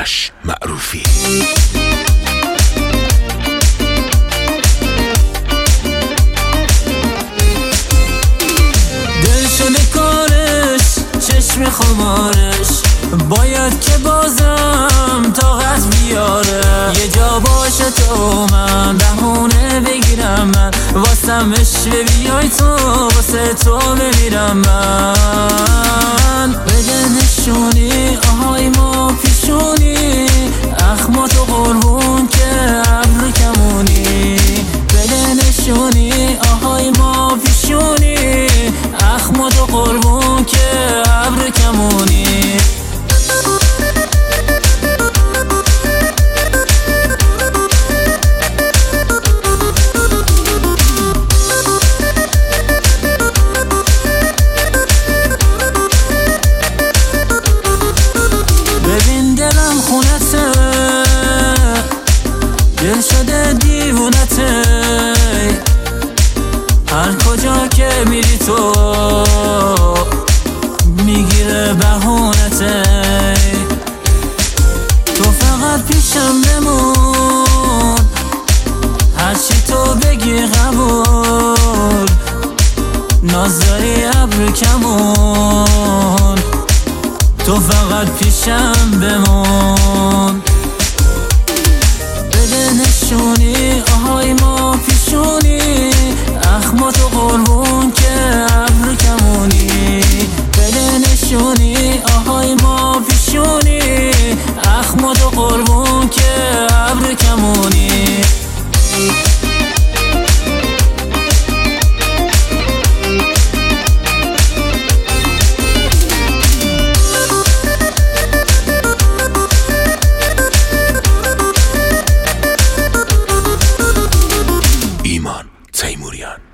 آرش معروفی. دل شده کارش، چشم خمارش، باید که بازم طاقت بیاره. یه جا باشه تو من بهونه بگیرم، من واسم عشوه بیای تو، واسه تو بمیرم من. بده نشونی آهای ما پیشونی، اخماتو قربون که ابر کمونی. بده نشونی آهای ما پیشونی، اخماتو قربون که ابر کمونی. ببین دلم خونته، دل شده دیوونته، هر کجا که میری تو میگیره بهونته. تو فقط پیشم بمون، هرچی تو بگی قبول، ناز داری ابر کمون. تو فقط پیشم بمون. بده نشونی آهای ما پیشونی، اخماتو قربون که ابر کمونی. بده نشونی آهای ما پیشونی، اخماتو قربون که ابر کمونی. ایمان تیموریان.